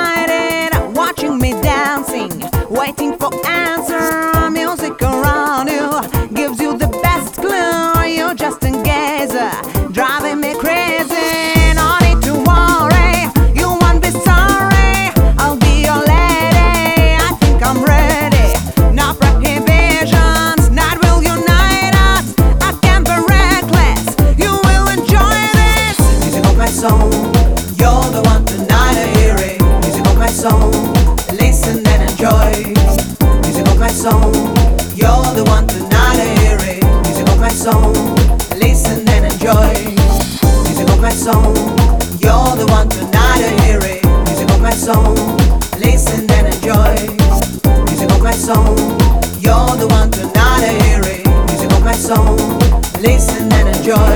excited, watching me dancing, waiting for answer. Music around you gives you the best clue. You're just a gazer, driving me crazy. No need to worry, you won't be sorry. I'll be your lady, I think I'm ready. No prohibitions, night will unite us. I can be reckless, you will enjoy this. Music of my soul, you're the one tonight I hear it. Music of my soul, listen and enjoy. Music of my soul, you're the one tonight I hear it. Music of my soul, listen and enjoy. Music of my soul, you're the one tonight I hear it. Music of my soul, listen and enjoy. Music of my soul, you're the one tonight I hear it. Music of my soul, listen and enjoy.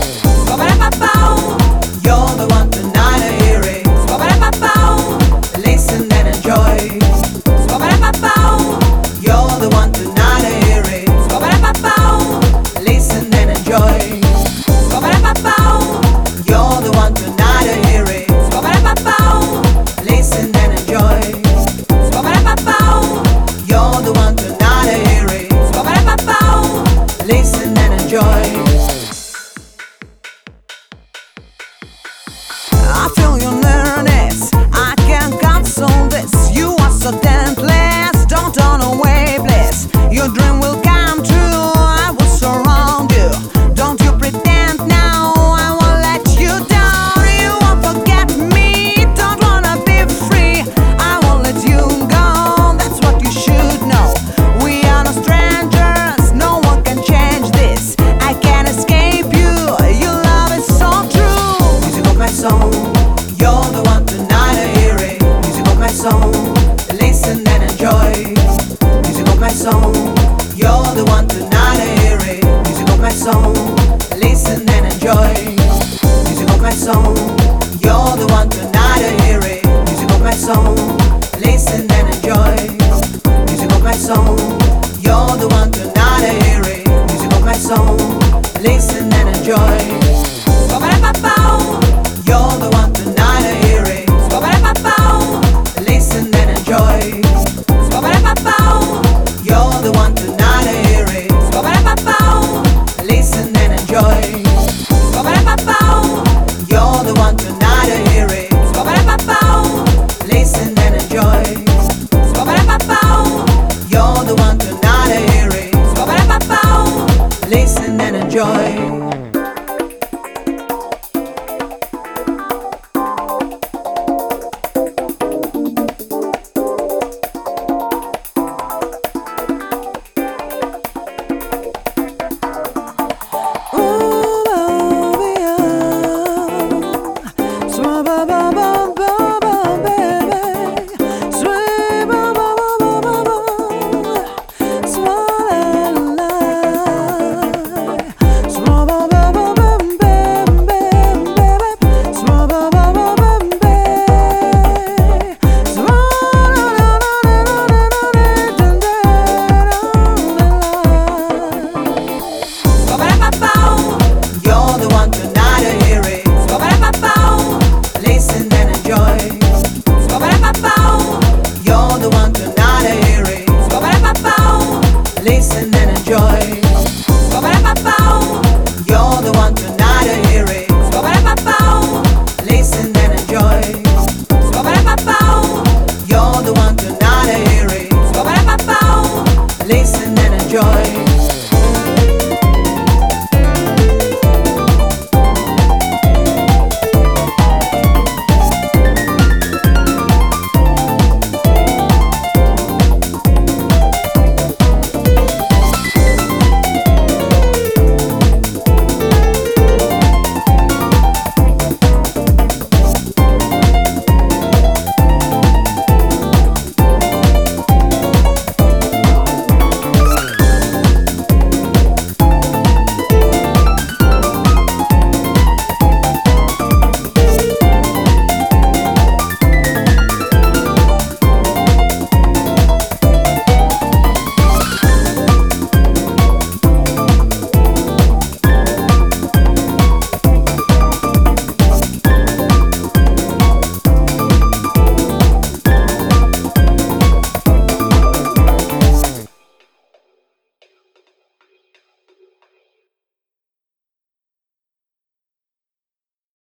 You're the one tonight I hear it. Listen and enjoy. You're the one tonight I hear it. Listen and enjoy. You're the one tonight I hear it. Listen and enjoy. You're the one tonight I hear it. Listen and enjoy. I feel your nearness, I can't console this. You are so talentless, don't turn away, please. Your dream will come true, I will surround you. Don't you pretend now, I won't let you down. You won't forget me, don't wanna be free. I won't let you go, that's what you should know. We are no strangers, no one can change this. I can't escape you, your love is so true. Music of my soul, you're the one tonight I hear it. Music of my soul, listen and enjoy. Music of my soul, you're the one tonight I hear it. Music of my soul, listen and enjoy. Music of my soul, you're the one tonight I hear it. Music of my soul, listen and enjoy. Music of my soul, you're the one tonight I hear it. Music of my soul, listen and enjoy. You're the one tonight I hear it. Listen and enjoy. You're the one tonight I hear it. Listen and enjoy. You're the one tonight I hear it. Listen and enjoy. You're the one tonight I hear it. Listen and enjoy. Listen and enjoy.